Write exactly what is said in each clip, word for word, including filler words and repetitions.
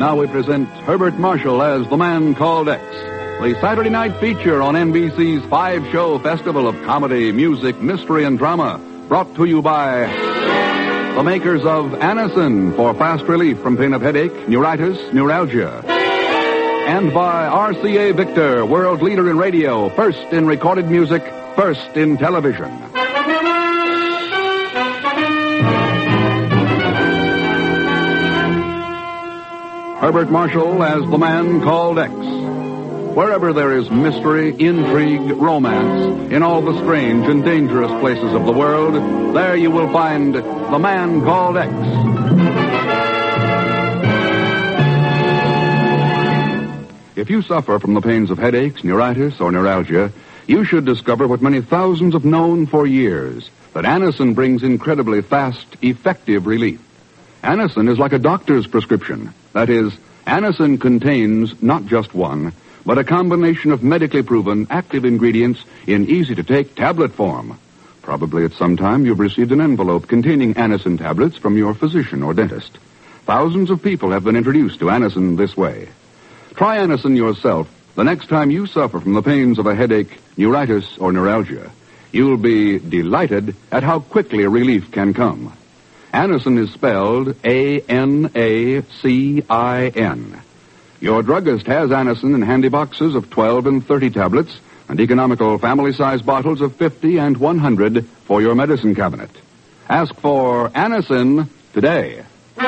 Now we present Herbert Marshall as the Man Called X, the Saturday night feature on N B C's five-show festival of comedy, music, mystery, and drama, brought to you by the makers of Anacin for fast relief from pain of headache, neuritis, neuralgia. And by R C A Victor, world leader in radio, first in recorded music, first in television. Herbert Marshall as the Man Called X. Wherever there is mystery, intrigue, romance, in all the strange and dangerous places of the world, there you will find the Man Called X. If you suffer from the pains of headaches, neuritis, or neuralgia, you should discover what many thousands have known for years, that Anacin brings incredibly fast, effective relief. Anacin is like a doctor's prescription. That is, Anacin contains not just one, but a combination of medically proven active ingredients in easy-to-take tablet form. Probably at some time you've received an envelope containing Anacin tablets from your physician or dentist. Thousands of people have been introduced to Anacin this way. Try Anacin yourself the next time you suffer from the pains of a headache, neuritis, or neuralgia. You'll be delighted at how quickly relief can come. Anacin is spelled A N A C I N. Your druggist has Anacin in handy boxes of twelve and thirty tablets and economical family-sized bottles of fifty and one hundred for your medicine cabinet. Ask for Anacin today.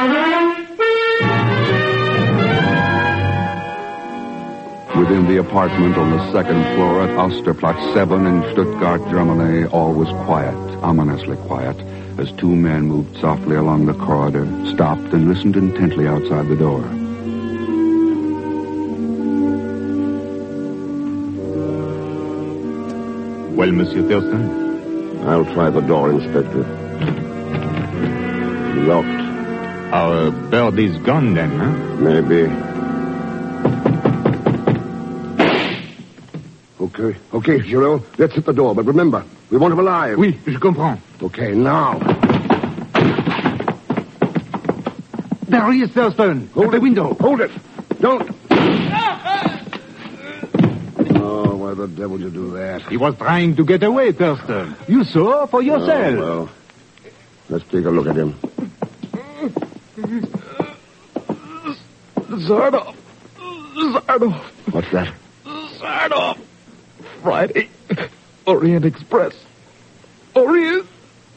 Within the apartment on the second floor at Osterplatz seven in Stuttgart, Germany, all was quiet, ominously quiet, as two men moved softly along the corridor, stopped, and listened intently outside the door. Well, Monsieur Thurston? I'll try the door, Inspector. Locked. Our bird is gone, then, huh? Maybe. Okay, okay, Giraud, let's hit the door, but remember, we want him alive. Oui, je comprends. Okay, now. There he is, Thurston. Hold at the it. window. Hold it. Don't. Oh, why the devil did you do that? He was trying to get away, Thurston. You saw for yourself. Oh, well, let's take a look at him. Zardov. Zardov. What's that? Zardov. Friday. Orient Express. Orient.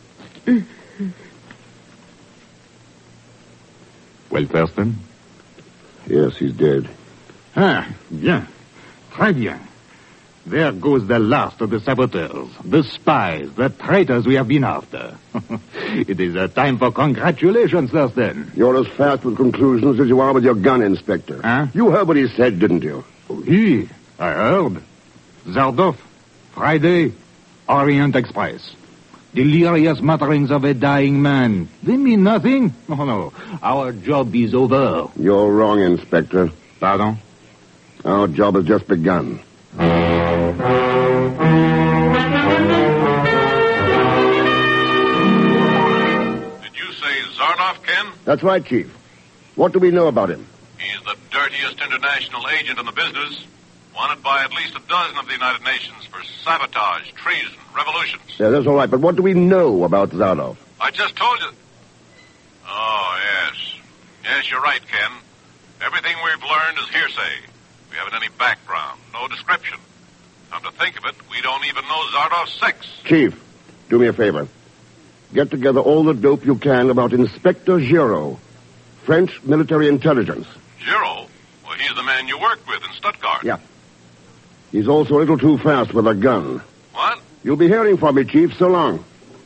Well, Thurston? Yes, he's dead. Ah, bien. Très bien. There goes the last of the saboteurs, the spies, the traitors we have been after. It is a time for congratulations, Thurston. You're as fast with conclusions as you are with your gun, Inspector. Huh? You heard what he said, didn't you? Oui, I heard. Zardov, Friday, Orient Express. Delirious mutterings of a dying man. They mean nothing. Oh, no. Our job is over. You're wrong, Inspector. Pardon? Our job has just begun. Did you say Zardov, Ken? That's right, Chief. What do we know about him? He's the dirtiest international agent in the business. Wanted by at least a dozen of the United Nations for sabotage, treason, revolutions. Yeah, that's all right, but what do we know about Zardov? I just told you. Oh, yes. Yes, you're right, Ken. Everything we've learned is hearsay. We haven't any background, no description. Come to think of it, we don't even know Zardov's sex. Chief, do me a favor. Get together all the dope you can about Inspector Giraud, French military intelligence. Giraud? Well, he's the man you worked with in Stuttgart. Yeah. He's also a little too fast with a gun. What? You'll be hearing from me, Chief. So long.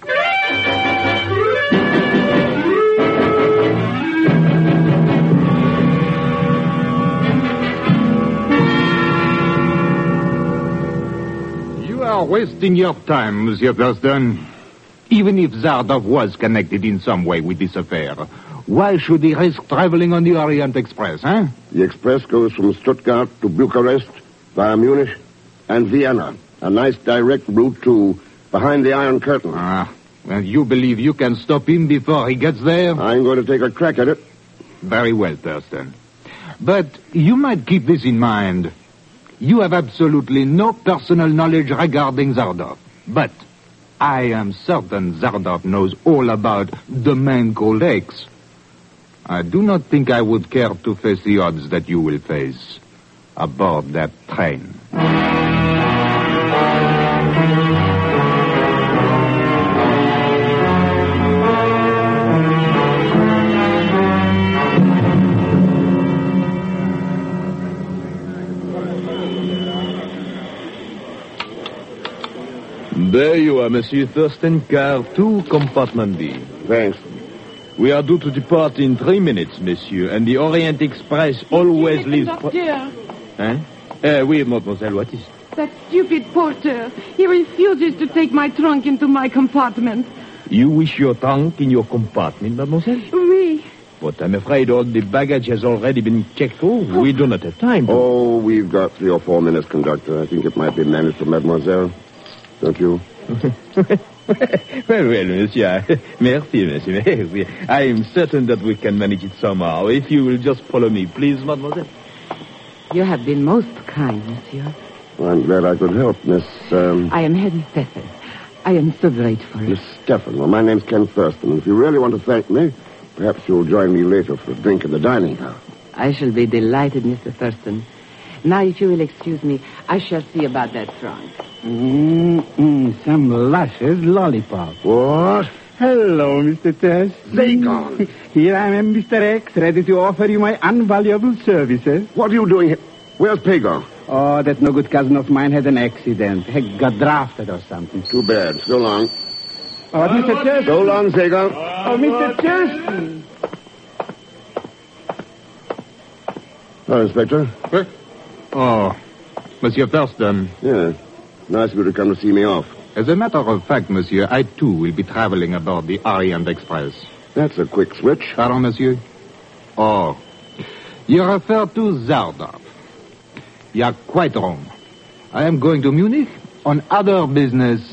You are wasting your time, Monsieur Thurston. Even if Zardov was connected in some way with this affair, why should he risk traveling on the Orient Express, huh? The express goes from Stuttgart to Bucharest via Munich and Vienna. A nice direct route to behind the Iron Curtain. Ah, well, you believe you can stop him before he gets there? I'm going to take a crack at it. Very well, Thurston. But you might keep this in mind. You have absolutely no personal knowledge regarding Zardov. But I am certain Zardov knows all about the man called X. I do not think I would care to face the odds that you will face aboard that train. There you are, Monsieur Thurston, car two, compartment B. Thanks. We are due to depart in three minutes, monsieur, and the Orient Express always leaves... Doctor, Hein? Uh, oui, mademoiselle, what is... that stupid porter. He refuses to take my trunk into my compartment. You wish your trunk in your compartment, mademoiselle? Oui. But I'm afraid all the baggage has already been checked through. We do not have time to... Oh, we've got three or four minutes, conductor. I think it might be managed for mademoiselle. Don't you? well, well, monsieur. Merci, monsieur. Merci. I am certain that we can manage it somehow. If you will just follow me, please, mademoiselle. You have been most kind, monsieur. Well, I'm glad I could help, Miss, um... I am Henry Stephen. I am so grateful. Miss Stephen. Well, my name's Ken Thurston. If you really want to thank me, perhaps you'll join me later for a drink in the dining hall. I shall be delighted, Mister Thurston. Now, if you will excuse me, I shall see about that trunk. Mm-mm, some luscious lollipop. What? Hello, Mister Tess. They gone. Here I am, Mister X, ready to offer you my invaluable services. What are you doing here? Where's Pagon? Oh, that no good cousin of mine had an accident. He got drafted or something. Too bad. So long. Oh, Mister Thurston. So long, Zagon. Oh, Mister Thurston. Hello, Inspector. What? Oh, Monsieur Thurston. Yeah. Nice of you to come to see me off. As a matter of fact, monsieur, I too will be traveling aboard the Orient Express. That's a quick switch. Pardon, monsieur? Oh, you refer to Zardov. You are quite wrong. I am going to Munich on other business.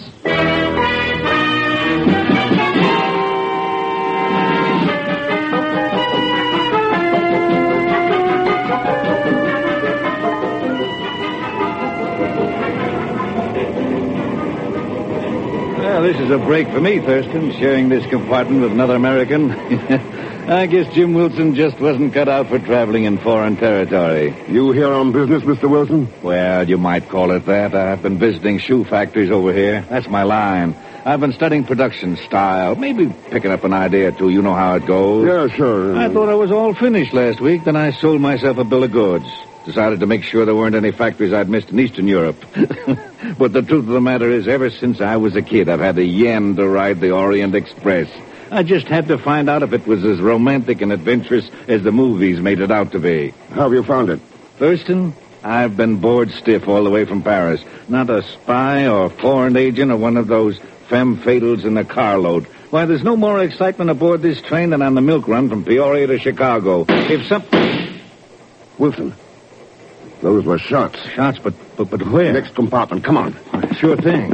Well, this is a break for me, Thurston, sharing this compartment with another American. I guess Jim Wilson just wasn't cut out for traveling in foreign territory. You here on business, Mister Wilson? Well, you might call it that. I've been visiting shoe factories over here. That's my line. I've been studying production style, maybe picking up an idea or two. You know how it goes. Yeah, sure. I thought I was all finished last week. Then I sold myself a bill of goods. Decided to make sure there weren't any factories I'd missed in Eastern Europe. But the truth of the matter is, ever since I was a kid, I've had a yen to ride the Orient Express. I just had to find out if it was as romantic and adventurous as the movies made it out to be. How have you found it? Thurston, I've been bored stiff all the way from Paris. Not a spy or foreign agent or one of those femme fatales in the carload. Why, there's no more excitement aboard this train than on the milk run from Peoria to Chicago. If some... Wilson, those were shots. Shots, but, but, but where? Next compartment. Come on. Sure thing.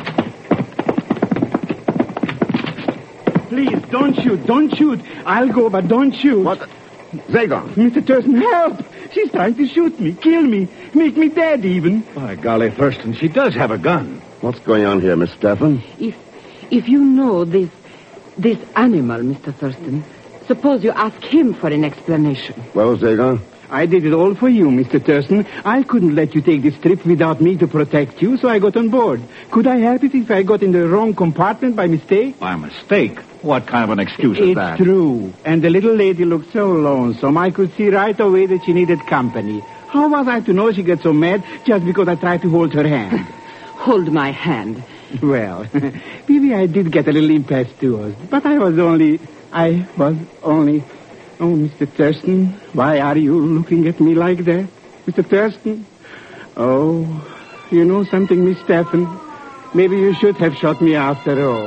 Please, don't shoot, don't shoot. I'll go, but don't shoot. What? Zagon. Mister Thurston, help! She's trying to shoot me, kill me, make me dead even. By golly, Thurston, she does have a gun. What's going on here, Miss Stephan? If, if you know this, this animal, Mister Thurston, suppose you ask him for an explanation. Well, Zagon? I did it all for you, Mister Thurston. I couldn't let you take this trip without me to protect you, so I got on board. Could I help it if I got in the wrong compartment by mistake? By mistake? What kind of an excuse is it's that? It's true. And the little lady looked so lonesome, I could see right away that she needed company. How was I to know she got so mad just because I tried to hold her hand? Hold my hand. Well, maybe I did get a little impetuous, but I was only... I was only... Oh, Mister Thurston, why are you looking at me like that? Mister Thurston? Oh, you know something, Miss Stephan? Maybe you should have shot me after all.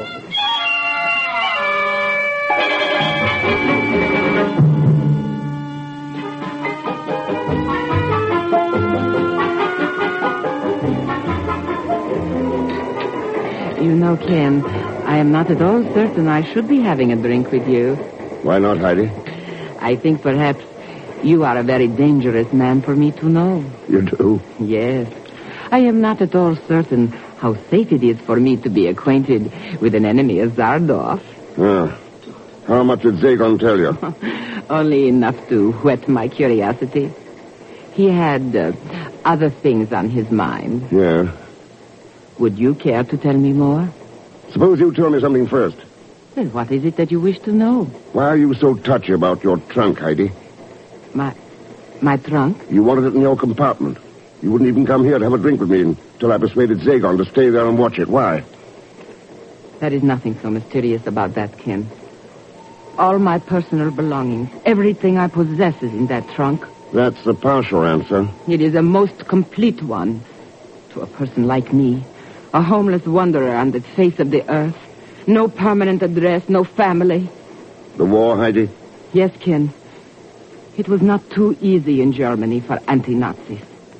You know, Ken, I am not at all certain I should be having a drink with you. Why not, Heidi? I think perhaps You are a very dangerous man for me to know. You do? Yes. I am not at all certain how safe it is for me to be acquainted with an enemy of Zardov. Ah. How much did Zagon tell you? Only enough to whet my curiosity. He had uh, other things on his mind. Yeah. Would you care to tell me more? Suppose you tell me something first. Then what is it that you wish to know? Why are you so touchy about your trunk, Heidi? My... my trunk? You wanted it in your compartment. You wouldn't even come here to have a drink with me until I persuaded Zagon to stay there and watch it. Why? There is nothing so mysterious about that, Ken. All my personal belongings, everything I possess is in that trunk. That's the partial answer. It is a most complete one. To a person like me, a homeless wanderer on the face of the earth. No permanent address, no family. The war, Heidi? Yes, Ken. It was not too easy in Germany for anti-Nazis.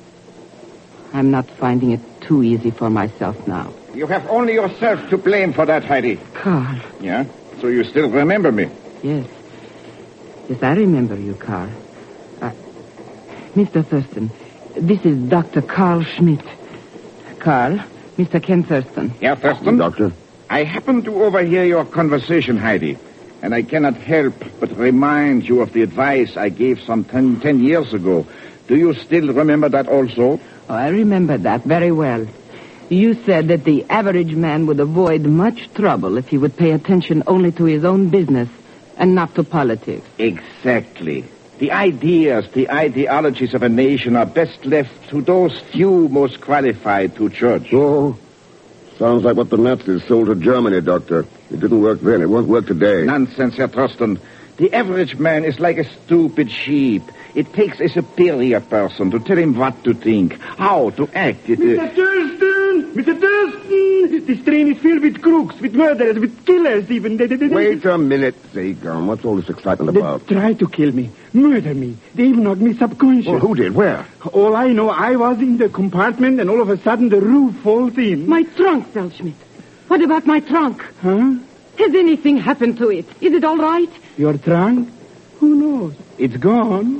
I'm not finding it too easy for myself now. You have only yourself to blame for that, Heidi. Carl. Yeah? So you still remember me? Yes. Yes, I remember you, Carl. Uh, Mister Thurston, this is Doctor Carl Schmidt. Carl, Mister Ken Thurston. Yeah, Thurston? Doctor? I happened to overhear your conversation, Heidi, and I cannot help but remind you of the advice I gave some ten, ten years ago. Do you still remember that also? Oh, I remember that very well. You said that the average man would avoid much trouble if he would pay attention only to his own business and not to politics. Exactly. The ideas, the ideologies of a nation are best left to those few most qualified to judge. Oh, sounds like what the Nazis sold to Germany, Doctor. It didn't work then. It won't work today. Nonsense, Herr Thurston. The average man is like a stupid sheep. It takes a superior person to tell him what to think, how to act. It, Mister Thurston! Mister Thurston! This train is filled with crooks, with murderers, with killers even. They, they, they, Wait a minute, Zagon. What's all this excitement They about? try to kill me, murder me. They even knocked me subconscious. Well, who did? Where? All I know, I was in the compartment and all of a sudden the roof falls in. My trunk, Feldschmidt. What about my trunk? Huh? Has anything happened to it? Is it all right? Your trunk? Who knows? It's gone.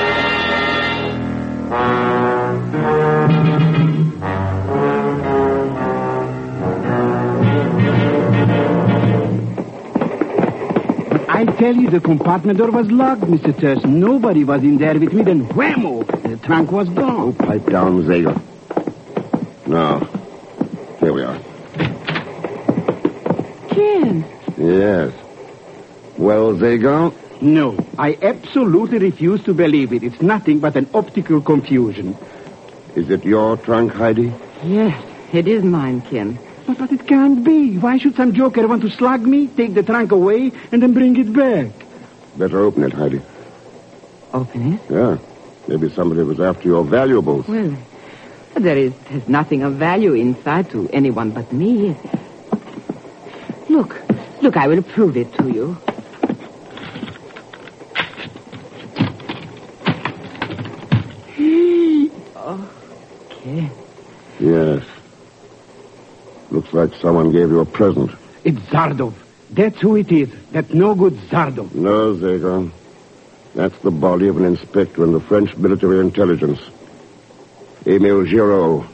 I tell you, the compartment door was locked, Mister Thurston. Nobody was in there with me. Then whammo! The trunk was gone. Oh, pipe down, Zagon. Now, here we are. Ken. Yes. Well, Zagon? No, I absolutely refuse to believe it. It's nothing but an optical confusion. Is it your trunk, Heidi? Yes, it is mine, Ken. But, but it can't be. Why should some joker want to slug me, take the trunk away, and then bring it back? Better open it, Heidi. Open it? Yeah. Maybe somebody was after your valuables. Well, there is there's nothing of value inside to anyone but me. Look, look, I will prove it to you. Okay. Yes. Looks like someone gave you a present. It's Zardov. That's who it is. That no good Zardov. No, Zagon. That's the body of an inspector in the French military intelligence. Emile Giraud.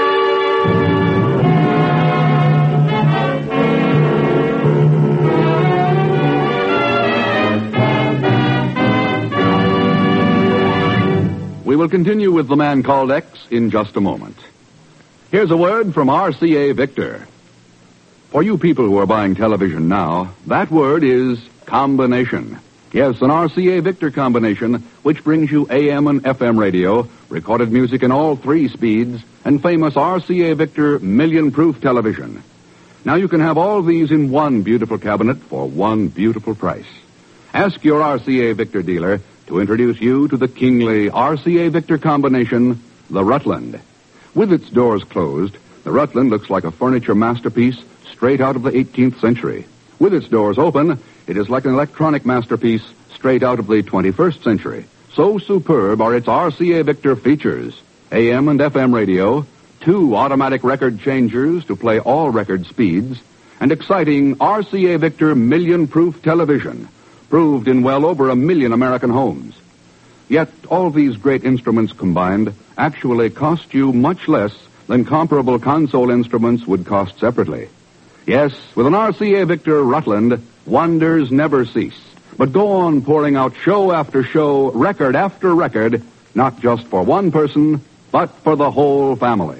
We will continue with The Man Called X in just a moment. Here's a word from R C A Victor. For you people who are buying television now, that word is combination. Yes, an R C A Victor combination, which brings you A M and F M radio, recorded music in all three speeds, and famous R C A Victor million-proof television. Now you can have all these in one beautiful cabinet for one beautiful price. Ask your R C A Victor dealer to introduce you to the kingly R C A Victor combination, the Rutland. With its doors closed, the Rutland looks like a furniture masterpiece straight out of the eighteenth century. With its doors open, it is like an electronic masterpiece straight out of the twenty-first century. So superb are its R C A Victor features. A M and F M radio, two automatic record changers to play all record speeds, and exciting R C A Victor million-proof television, proved in well over a million American homes. Yet all these great instruments combined actually cost you much less than comparable console instruments would cost separately. Yes, with an R C A Victor Rutland, wonders never cease, but go on pouring out show after show, record after record, not just for one person, but for the whole family.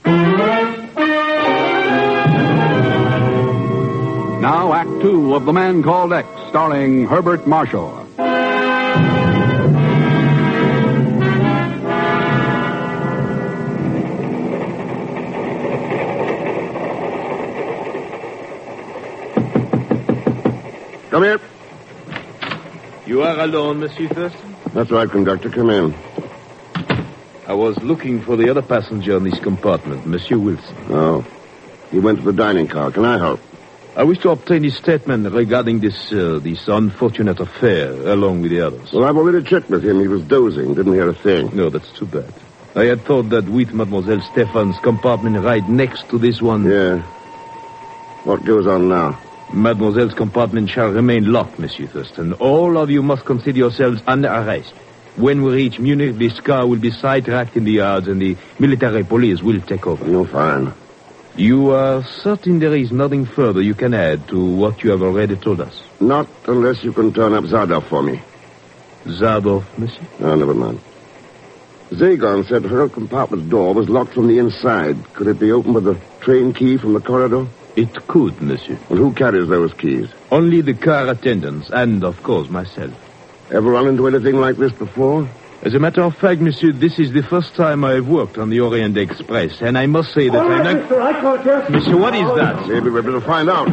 Now, Act Two of The Man Called X, starring Herbert Marshall. Come here. You are alone, Monsieur Thurston? That's right, conductor. Come in. I was looking for the other passenger in this compartment, Monsieur Wilson. Oh. He went to the dining car. Can I help? I wish to obtain his statement regarding this uh, this unfortunate affair, along with the others. Well, I've already checked with him. He was dozing. Didn't hear a thing. No, that's too bad. I had thought that with Mademoiselle Stephan's compartment right next to this one... Yeah. What goes on now? Mademoiselle's compartment shall remain locked, Monsieur Thurston. All of you must consider yourselves under arrest. When we reach Munich, this car will be sidetracked in the yards and the military police will take over. No, fine. You are certain there is nothing further you can add to what you have already told us? Not unless you can turn up Zardov for me. Zardov, Monsieur? Oh, never mind. Zagon said her compartment door was locked from the inside. Could it be opened with a train key from the corridor? It could, Monsieur. And who carries those keys? Only the car attendants and, of course, myself. Ever run into anything like this before? As a matter of fact, Monsieur, this is the first time I have worked on the Orient Express, and I must say that All right, I'm Mister, I caught you. Monsieur, what is that? Maybe we're better find out.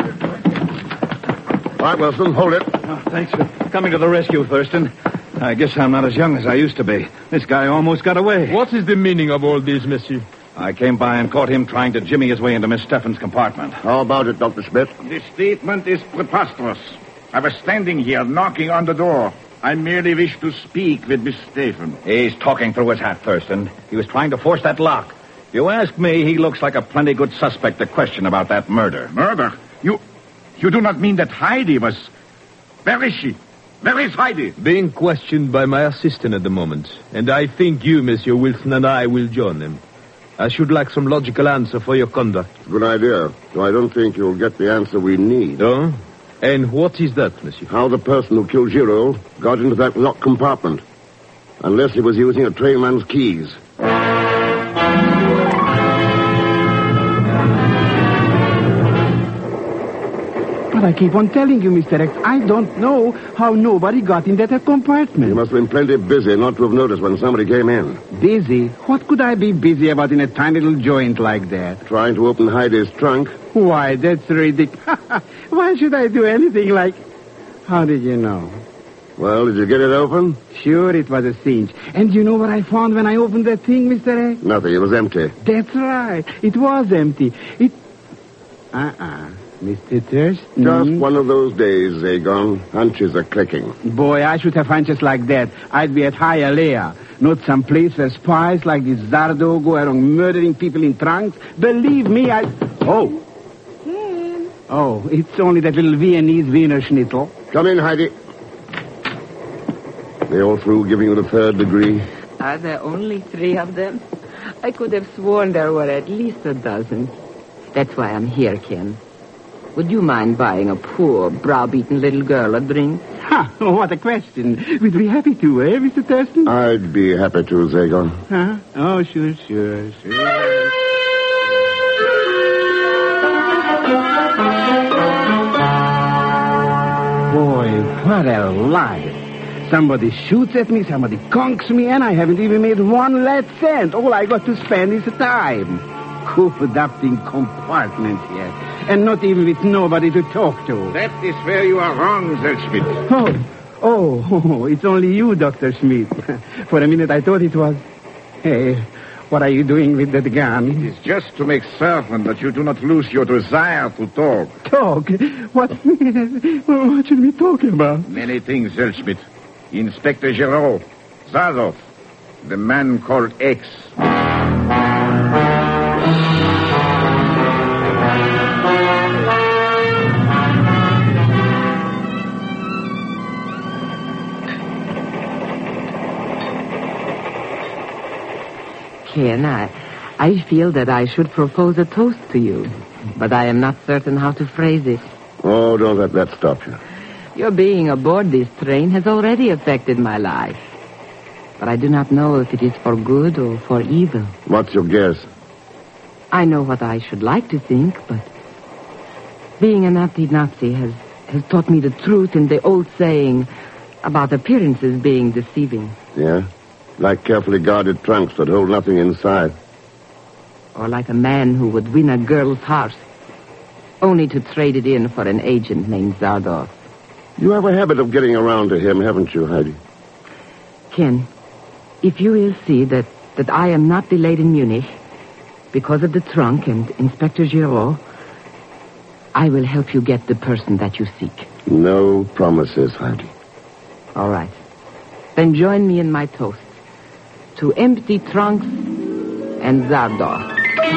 All right, Wilson, hold it. Oh, thanks for coming to the rescue, Thurston. I guess I'm not as young as I used to be. This guy almost got away. What is the meaning of all this, Monsieur? I came by and caught him trying to jimmy his way into Miss Stephan's compartment. How about it, Doctor Schmidt? The statement is preposterous. I was standing here knocking on the door. I merely wish to speak with Miss Stephan. He's talking through his hat, Thurston. He was trying to force that lock. If you ask me, he looks like a plenty good suspect to question about that murder. Murder? You you do not mean that Heidi was... Where is she? Where is Heidi? Being questioned by my assistant at the moment. And I think you, Monsieur Wilson, and I will join them. I should like some logical answer for your conduct. Good idea. Though I don't think you'll get the answer we need. Oh? And what is that, Monsieur? How the person who killed Giraud got into that locked compartment. Unless he was using a trainman's keys. But I keep on telling you, Mister X, I don't know how nobody got in that compartment. You must have been plenty busy not to have noticed when somebody came in. Busy? What could I be busy about in a tiny little joint like that? Trying to open Heidi's trunk. Why, that's ridiculous. Why should I do anything like... How did you know? Well, did you get it open? Sure, it was a cinch. And you know what I found when I opened that thing, Mister X? Nothing. It was empty. That's right. It was empty. It... Uh-uh. Mister Thurston? Just one of those days, Zagon. Hunches are clicking. Boy, I should have hunches like that. I'd be at Hialeah, not some place where spies like this Zardo go around murdering people in trunks. Believe me, I... Oh. Ken. Oh, it's only that little Viennese Wiener Schnitzel. Come in, Heidi. They all through giving you the third degree? Are there only three of them? I could have sworn there were at least a dozen. That's why I'm here, Ken. Would you mind buying a poor, browbeaten little girl a drink? Ha! Oh, what a question. We'd be happy to, eh, Mister Thurston? I'd be happy to, Zagon. Huh? Oh, sure, sure, sure. Boy, what a life. Somebody shoots at me, somebody conks me, and I haven't even made one lead cent. All I got to spend is time. Cooped up in compartment here. And not even with nobody to talk to. That is where you are wrong, Zellschmidt. Oh, oh, oh, it's only you, Doctor Schmidt. For a minute I thought it was... Hey, what are you doing with that gun? It is just to make certain that you do not lose your desire to talk. Talk? What? What should we talk about? Many things, Zellschmidt. Inspector Giraud, Zardov, the man called X. Ken, I, I feel that I should propose a toast to you, but I am not certain how to phrase it. Oh, don't let that stop you. Your being aboard this train has already affected my life. But I do not know if it is for good or for evil. What's your guess? I know what I should like to think, but being a Nazi-Nazi has, has taught me the truth in the old saying about appearances being deceiving. Yeah? Like carefully guarded trunks that hold nothing inside. Or like a man who would win a girl's heart, only to trade it in for an agent named Zardoz. You have a habit of getting around to him, haven't you, Heidi? Ken, if you will see that, that I am not delayed in Munich because of the trunk and Inspector Giraud, I will help you get the person that you seek. No promises, Heidi. All right. Then join me in my toast to empty trunks and Zardoz.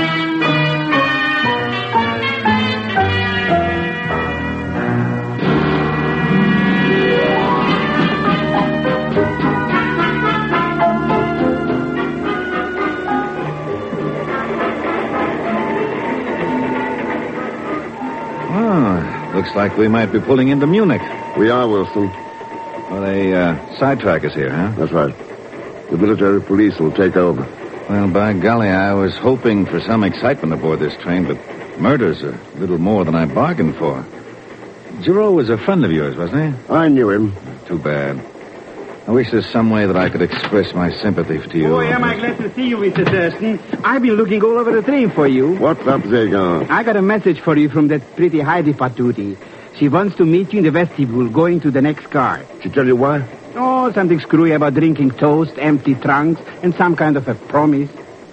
Looks like we might be pulling into Munich. We are, Wilson. Well, they uh, sidetrack us here, huh? That's right. The military police will take over. Well, by golly, I was hoping for some excitement aboard this train, but murder's a little more than I bargained for. Giraud was a friend of yours, wasn't he? I knew him. Too bad. I wish there's some way that I could express my sympathy to you. Oh, am I glad to see you, Mister Thurston. I've been looking all over the train for you. What's up, Zagan? I got a message for you from that pretty Heidi Patuti. She wants to meet you in the vestibule, going to the next car. She tell you why? Oh, something screwy about drinking toast, empty trunks, and some kind of a promise.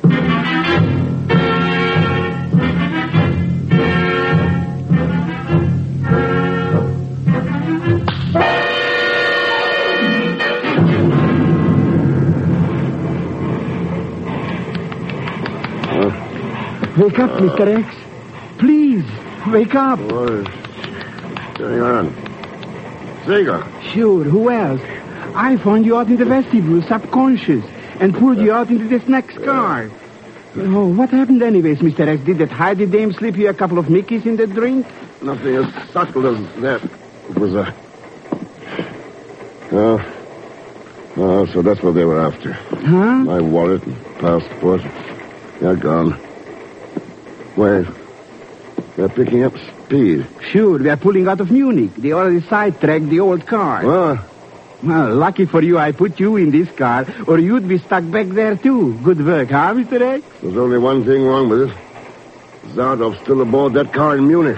Wake up, Mister X. Please, wake up. What's going on? Zager. Sure, who else? I found you out in the vestibule, subconscious, and pulled you out into this next car. Oh, what happened anyways, Mister X? Did that Heidi dame slip you a couple of Mickeys in the drink? Nothing as subtle as that. It was a... Oh. Oh, so that's what they were after. Huh? My wallet and passport. They're gone. Wait. They're picking up speed. Sure, we are pulling out of Munich. They already sidetracked the old car. Oh. Well, lucky for you I put you in this car, or you'd be stuck back there, too. Good work, huh, Mister X? There's only one thing wrong with it. Zardov's still aboard that car in Munich.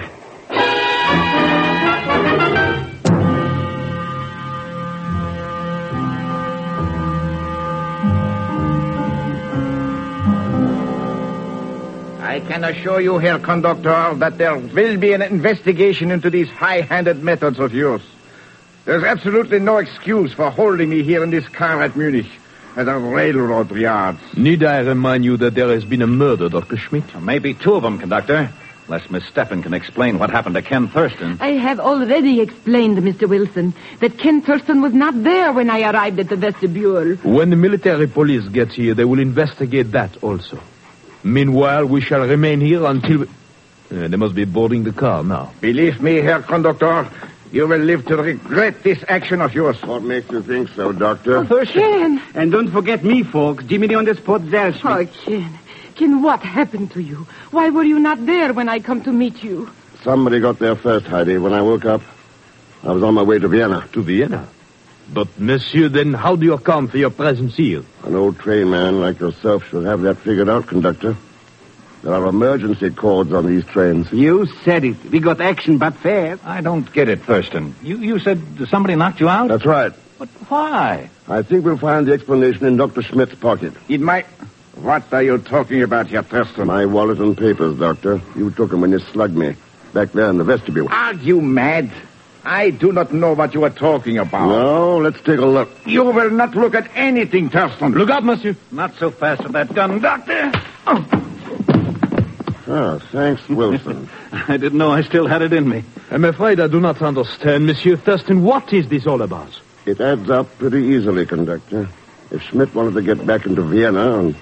I can assure you, Herr Conductor, that there will be an investigation into these high-handed methods of yours. There's absolutely no excuse for holding me here in this car at Munich, at the railroad yards. Need I remind you that there has been a murder, Doctor Schmidt? Maybe two of them, Conductor. Unless Miss Steffen can explain what happened to Ken Thurston. I have already explained, Mister Wilson, that Ken Thurston was not there when I arrived at the vestibule. When the military police gets here, they will investigate that also. Meanwhile, we shall remain here until... We... Uh, they must be boarding the car now. Believe me, Herr Conductor, you will live to regret this action of yours. What makes you think so, Doctor? Oh, Ken. And don't forget me, folks. Jimmy on the spot, Zellschmidt. Oh, Ken. Ken, what happened to you? Why were you not there when I come to meet you? Somebody got there first, Heidi. When I woke up, I was on my way to Vienna. To Vienna? But, monsieur, then how do you account for your presence here? An old train man like yourself should have that figured out, Conductor. There are emergency cords on these trains. You said it. We got action, but fast. I don't get it, Thurston. You you said somebody knocked you out? That's right. But why? I think we'll find the explanation in Doctor Schmidt's pocket. In my... What are you talking about, Herr Thurston? My wallet and papers, Doctor. You took them when you slugged me. Back there in the vestibule. Are you mad? I do not know what you are talking about. No, let's take a look. You will not look at anything, Thurston. Look out, monsieur. Not so fast with that gun, Doctor. Oh. Ah, thanks, Wilson. I didn't know I still had it in me. I'm afraid I do not understand, Monsieur Thurston. What is this all about? It adds up pretty easily, Conductor. If Schmidt wanted to get back into Vienna and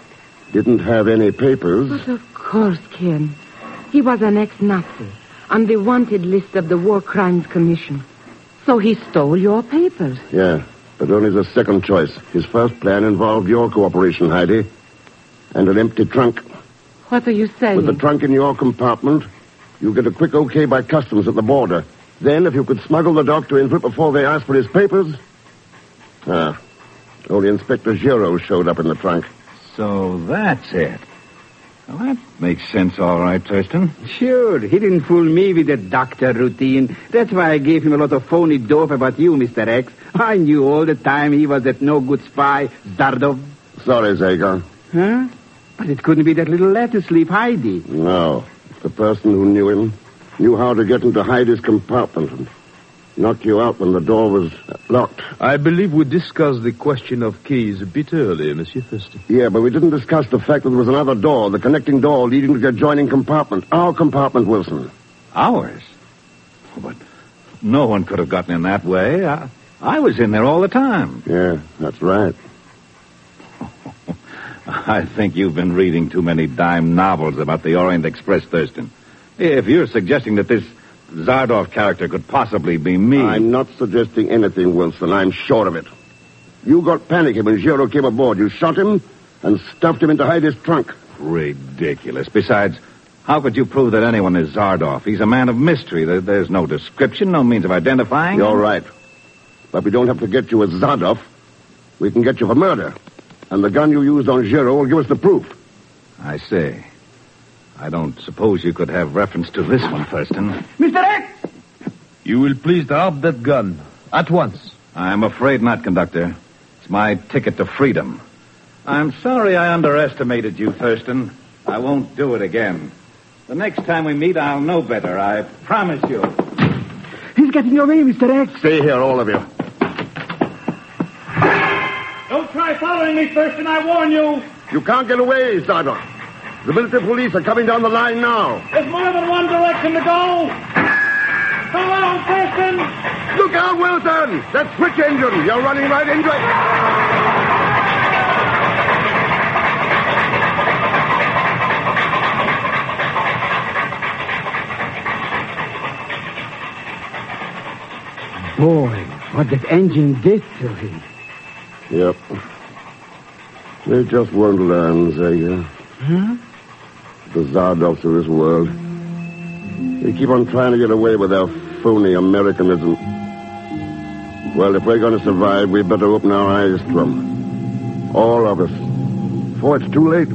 didn't have any papers. But of course, Ken. He was an ex-Nazi on the wanted list of the War Crimes Commission. So he stole your papers. Yeah, but only the second choice. His first plan involved your cooperation, Heidi. And an empty trunk. What are you saying? With the trunk in your compartment, you get a quick okay by customs at the border. Then, if you could smuggle the doctor into it before they asked for his papers... Ah, only Inspector Giro showed up in the trunk. So that's it. Well, that makes sense all right, Thurston. Sure, he didn't fool me with the doctor routine. That's why I gave him a lot of phony dope about you, Mister X. I knew all the time he was that no-good spy, Zardov. Sorry, Zagar. Huh? But it couldn't be that little lettuce leaf Heidi. No. The person who knew him knew how to get into Heidi's compartment and knock you out when the door was locked. I believe we discussed the question of keys a bit earlier, Monsieur Thurston. Yeah, but we didn't discuss the fact that there was another door, the connecting door leading to the adjoining compartment. Our compartment, Wilson. Ours? But no one could have gotten in that way. I, I was in there all the time. Yeah, that's right. I think you've been reading too many dime novels about the Orient Express, Thurston. If you're suggesting that this Zardov character could possibly be me... I'm not suggesting anything, Wilson. I'm sure of it. You got panicky when Giro came aboard. You shot him and stuffed him into Heidi's trunk. Ridiculous. Besides, how could you prove that anyone is Zardov? He's a man of mystery. There, there's no description, no means of identifying You're him. right. But we don't have to get you as Zardov. We can get you for murder. And the gun you used on Giro will give us the proof. I see. I don't suppose you could have reference to this one, Thurston. Mister X! You will please drop that gun at once. I'm afraid not, Conductor. It's my ticket to freedom. I'm sorry I underestimated you, Thurston. I won't do it again. The next time we meet, I'll know better. I promise you. He's getting away, Mister X. Stay here, all of you. Don't try following me, Thurston. I warn you. You can't get away, Zardov. The military police are coming down the line now. There's more than one direction to go. Come on, Thurston. Look out, Wilson! That switch engine! You're running right into it! Boy, what that engine did to him. Yep. They just won't learn, Zager. Huh? The Zardovs of this world. They keep on trying to get away with their phony Americanism. Well, if we're going to survive, we better open our eyes to them. All of us. Before it's too late.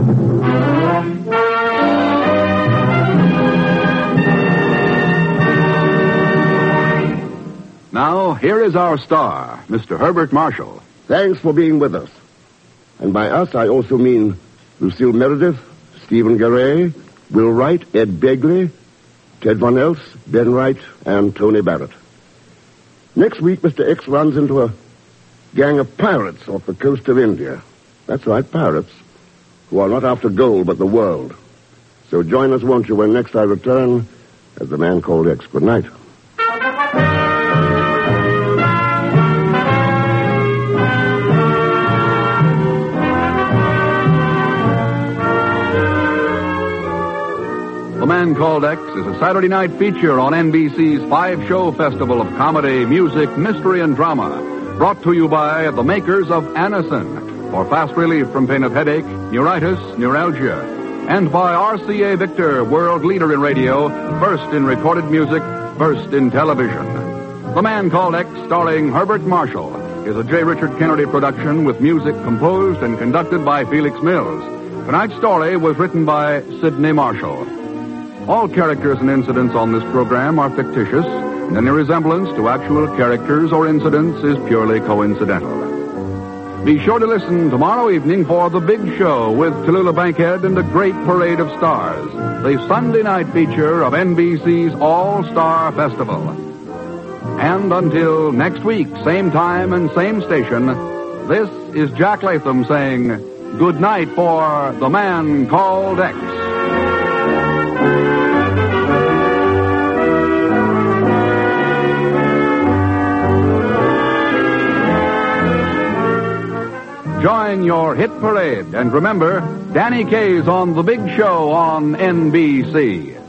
Now, here is our star, Mister Herbert Marshall. Thanks for being with us. And by us, I also mean Lucille Meredith, Stephen Garay, Will Wright, Ed Begley, Ted Von Elst, Ben Wright, and Tony Barrett. Next week, Mister X runs into a gang of pirates off the coast of India. That's right, pirates, who are not after gold, but the world. So join us, won't you, when next I return as the Man Called X. Good night. The Man Called X is a Saturday night feature on N B C's five-show festival of comedy, music, mystery, and drama. Brought to you by the makers of Anacin for fast relief from pain of headache, neuritis, neuralgia. And by R C A Victor, world leader in radio, first in recorded music, first in television. The Man Called X, starring Herbert Marshall, is a J. Richard Kennedy production with music composed and conducted by Felix Mills. Tonight's story was written by Sidney Marshall. All characters and incidents on this program are fictitious, and any resemblance to actual characters or incidents is purely coincidental. Be sure to listen tomorrow evening for The Big Show with Tallulah Bankhead and a great parade of stars, the Sunday night feature of N B C's All-Star Festival. And until next week, same time and same station, this is Jack Latham saying good night for The Man Called X. join your hit parade. And remember, Danny Kaye's on The Big Show on N B C.